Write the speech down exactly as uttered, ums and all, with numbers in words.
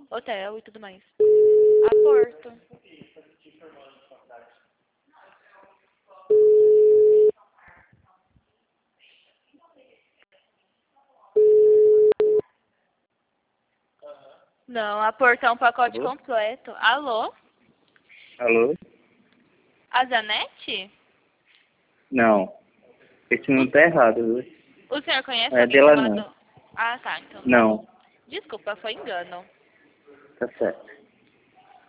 hotel e tudo mais. Aporto. Não, aportar um pacote Alô? completo. Alô? Alô? A Zanete? Não. Esse não tá errado, viu? O senhor conhece É alguém dela chamado... não. Ah, tá, então. Não. Desculpa, foi engano. Tá certo.